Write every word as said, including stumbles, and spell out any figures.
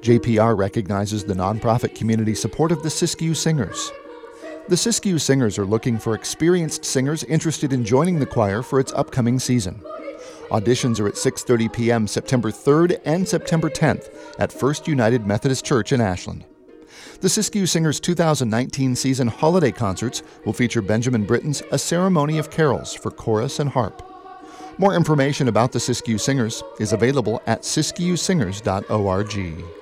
J P R recognizes the nonprofit community support of the Siskiyou Singers. The Siskiyou Singers are looking for experienced singers interested in joining the choir for its upcoming season. Auditions are at six thirty p.m. September third and September tenth at First United Methodist Church in Ashland. The Siskiyou Singers two thousand nineteen season holiday concerts will feature Benjamin Britten's A Ceremony of Carols for chorus and harp. More information about the Siskiyou Singers is available at siskiyou singers dot org.